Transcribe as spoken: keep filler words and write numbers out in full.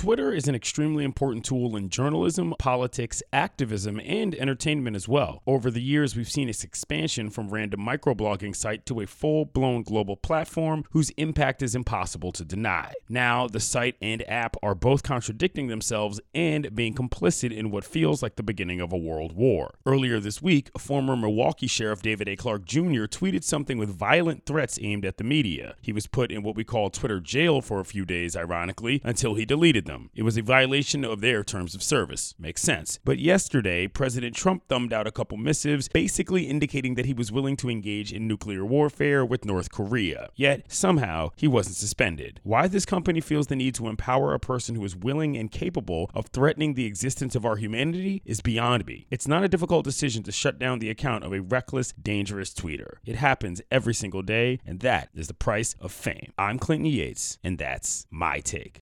Twitter is an extremely important tool in journalism, politics, activism, and entertainment as well. Over the years, we've seen its expansion from random microblogging site to a full-blown global platform whose impact is impossible to deny. Now, the site and app are both contradicting themselves and being complicit in what feels like the beginning of a world war. Earlier this week, former Milwaukee Sheriff David A. Clark Junior tweeted something with violent threats aimed at the media. He was put in what we call Twitter jail for a few days, ironically, until he deleted them. It was a violation of their terms of service. Makes sense. But yesterday, President Trump thumbed out a couple missives, basically indicating that he was willing to engage in nuclear warfare with North Korea. Yet, somehow, he wasn't suspended. Why this company feels the need to empower a person who is willing and capable of threatening the existence of our humanity is beyond me. It's not a difficult decision to shut down the account of a reckless, dangerous tweeter. It happens every single day, and that is the price of fame. I'm Clinton Yates, and that's my take.